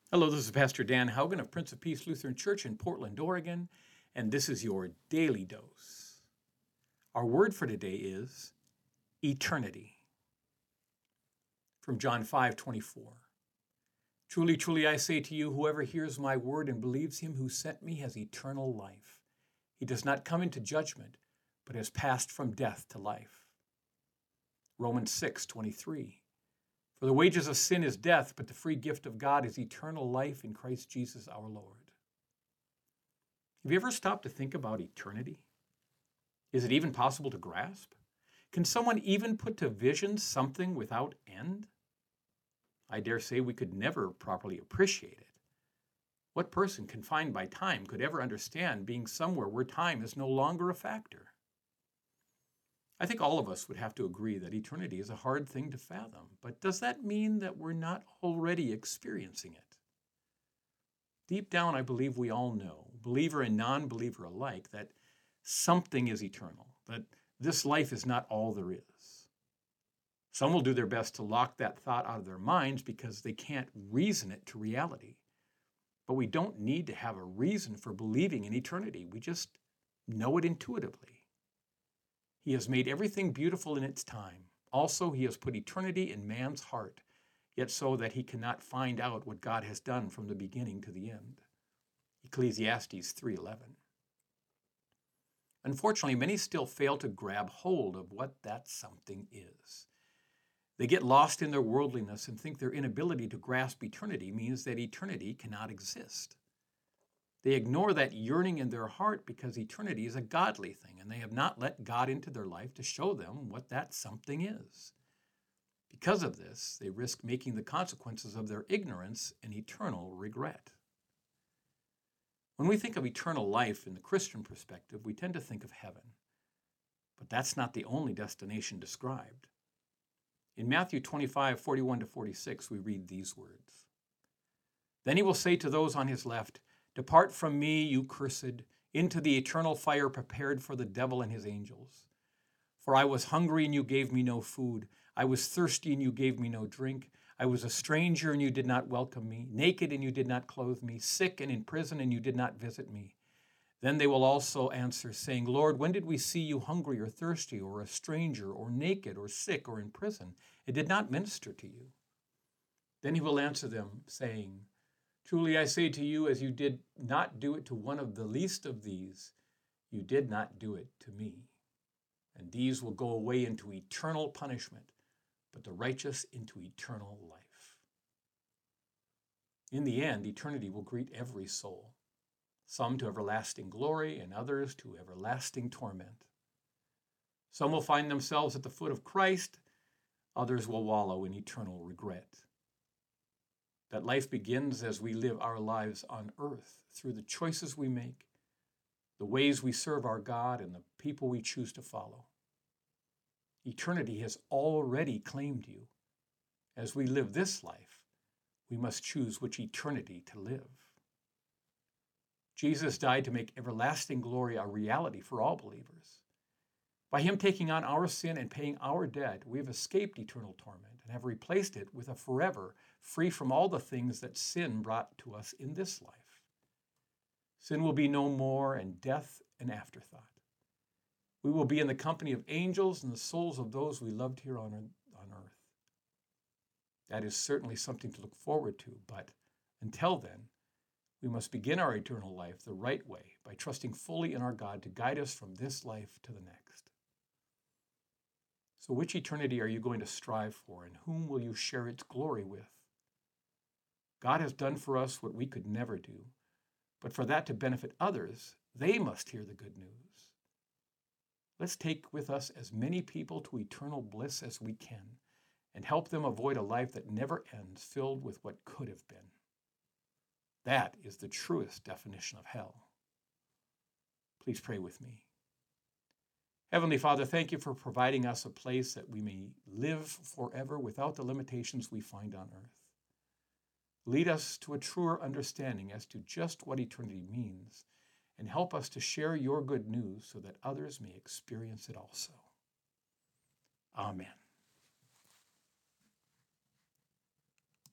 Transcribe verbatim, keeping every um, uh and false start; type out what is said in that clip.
Hello, this is Pastor Dan Haugen of Prince of Peace Lutheran Church in Portland, Oregon, and this is your Daily Dose. Our word for today is eternity. From John five twenty-four. Truly, truly, I say to you, whoever hears my word and believes him who sent me has eternal life. He does not come into judgment, but has passed from death to life. Romans six twenty-three. For the wages of sin is death, but the free gift of God is eternal life in Christ Jesus our Lord. Have you ever stopped to think about eternity? Is it even possible to grasp? Can someone even put to vision something without end? I dare say we could never properly appreciate it. What person confined by time could ever understand being somewhere where time is no longer a factor? I think all of us would have to agree that eternity is a hard thing to fathom, but does that mean that we're not already experiencing it? Deep down, I believe we all know, believer and non-believer alike, that something is eternal, that this life is not all there is. Some will do their best to lock that thought out of their minds because they can't reason it to reality. But we don't need to have a reason for believing in eternity. We just know it intuitively. He has made everything beautiful in its time. Also, he has put eternity in man's heart, yet so that he cannot find out what God has done from the beginning to the end. Ecclesiastes three eleven. Unfortunately, many still fail to grab hold of what that something is. They get lost in their worldliness and think their inability to grasp eternity means that eternity cannot exist. They ignore that yearning in their heart because eternity is a godly thing, and they have not let God into their life to show them what that something is. Because of this, they risk making the consequences of their ignorance an eternal regret. When we think of eternal life in the Christian perspective, we tend to think of heaven. But that's not the only destination described. In Matthew twenty-five forty-one to forty-six, we read these words. Then he will say to those on his left, Depart from me, you cursed, into the eternal fire prepared for the devil and his angels. For I was hungry, and you gave me no food. I was thirsty, and you gave me no drink. I was a stranger, and you did not welcome me. Naked, and you did not clothe me. Sick and in prison, and you did not visit me. Then they will also answer, saying, Lord, when did we see you hungry or thirsty, or a stranger, or naked, or sick, or in prison, and did not minister to you? Then he will answer them, saying, Truly I say to you, as you did not do it to one of the least of these, you did not do it to me. And these will go away into eternal punishment, but the righteous into eternal life. In the end, eternity will greet every soul, some to everlasting glory and others to everlasting torment. Some will find themselves at the foot of Christ, others will wallow in eternal regret. That life begins as we live our lives on earth through the choices we make, the ways we serve our God, and the people we choose to follow. Eternity has already claimed you. As we live this life, we must choose which eternity to live. Jesus died to make everlasting glory a reality for all believers. By him taking on our sin and paying our debt, we have escaped eternal torment and have replaced it with a forever free from all the things that sin brought to us in this life. Sin will be no more, and death an afterthought. We will be in the company of angels and the souls of those we loved here on earth. That is certainly something to look forward to, but until then, we must begin our eternal life the right way by trusting fully in our God to guide us from this life to the next. So which eternity are you going to strive for, and whom will you share its glory with? God has done for us what we could never do, but for that to benefit others, they must hear the good news. Let's take with us as many people to eternal bliss as we can and help them avoid a life that never ends, filled with what could have been. That is the truest definition of hell. Please pray with me. Heavenly Father, thank you for providing us a place that we may live forever without the limitations we find on earth. Lead us to a truer understanding as to just what eternity means, and help us to share your good news so that others may experience it also. Amen.